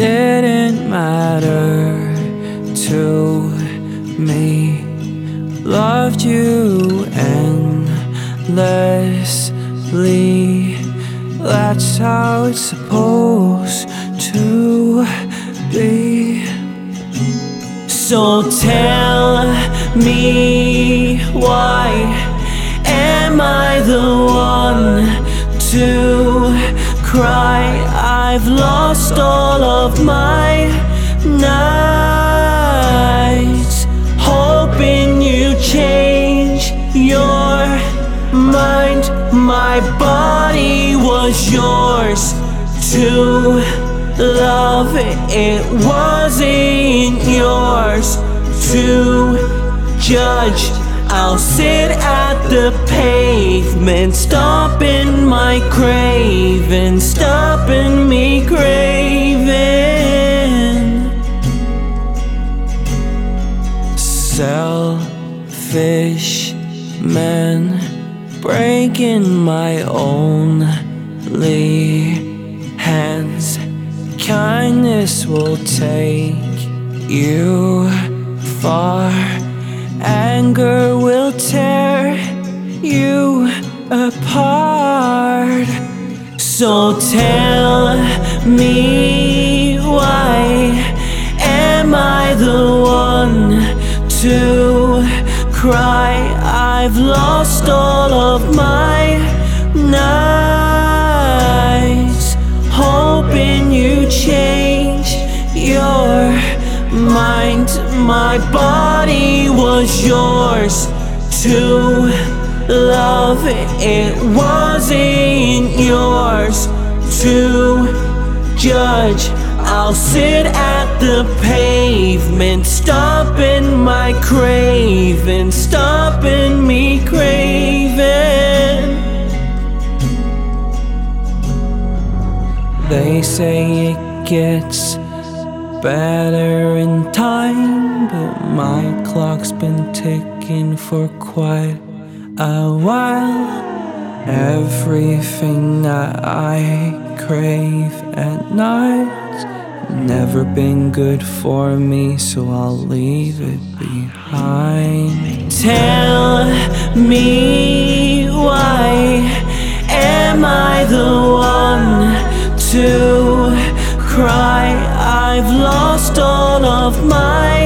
didn't matter to me. Loved you endlessly. That's how it's supposed to be. So tell me, why am I the one to cry? I've lost all of my nights, hoping you change your mind. My body was yours to love, it wasn't yours to judge. I'll sit at the pavement, stopping my craving, stopping me craving. Selfish man, breaking my only hands. Kindness will take you far. Anger will tear you apart. So tell me, why am I the one to cry? I've lost all of my nights, hoping you change your mind. My body was yours to love, it wasn't yours to judge. I'll sit at the pavement, stopping my craving, stopping me craving. They say it gets better in time, but my clock's been ticking for quite a while. Everything that I crave at night's never been good for me, so I'll leave it behind. Tell me, why am I the one to cry? I've lost all of my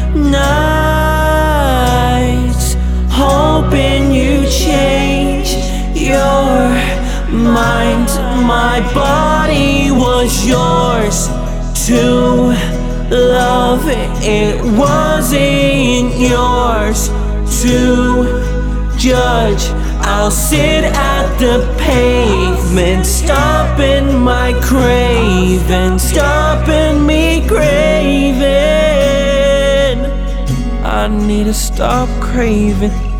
nights, hoping you change your mind. My body was yours to love, it wasn't yours to judge. I'll sit at the pavement, stopping my craving, stopping me craving. I need to stop craving.